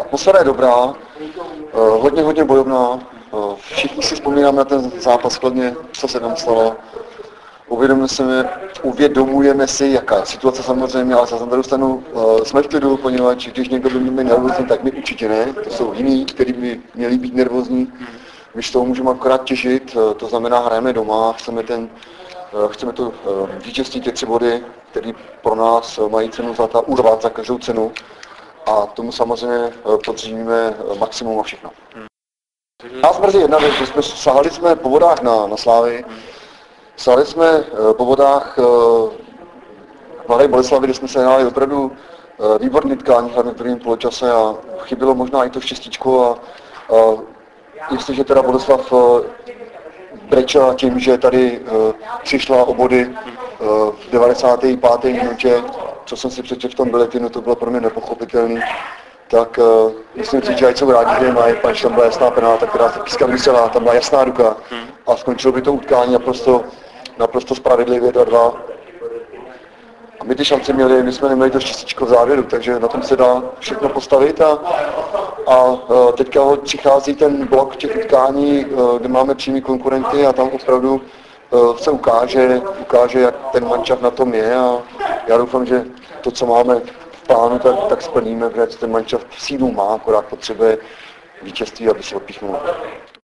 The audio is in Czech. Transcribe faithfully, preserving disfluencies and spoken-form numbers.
Atmosféra je dobrá, hodně, hodně bojovná. Všichni si vzpomínáme na ten zápas hlavně, co se tam stalo. Uvědomujeme si, uvědomujeme si, jaká je situace samozřejmě, ale za druhou stranu jsme v klidu, poněvadž když někdo by měl nervózní, tak my určitě ne. To jsou jiní, kteří by měli být nervózní. My z toho můžeme akorát těžit, to znamená hrajeme doma, chceme, ten, chceme to vítězství těch tři body, které pro nás mají cenu zlata, urvat za každou cenu. A tomu samozřejmě podřímíme maximum a všechno. Nás mrzí jedna věc, že jsme sahali jsme po vodách na, na Slávy. Sahali jsme po vodách Mladé Boleslavi, kde jsme se hráli opravdu výborný tkání, hlavně v prvním poločase a chybělo možná i to štěstíčko a, a jestliže teda Boleslav brečela tím, že tady uh, přišla o body uh, v devadesáté páté minutě, co jsem si přečetl v tom biletinu, to bylo pro mě nepochopitelný, tak uh, myslím si, že ať jsou rádi, že mají, pač tam byla jasná penalta, která se pískat musela, tam byla jasná ruka a skončilo by to utkání naprosto, naprosto spravedlivě dva dva. A my ty šance měli, my jsme neměli to štěstíčko v závěru, takže na tom se dá všechno postavit a, a teďka přichází ten blok těch utkání, kde máme přímý konkurenty a tam opravdu se ukáže, ukáže, jak ten mančaft na tom je a já doufám, že to, co máme v plánu, tak, tak splníme, protože ten mančaft sílu má, akorát potřebuje vítězství, aby se odpíchnul.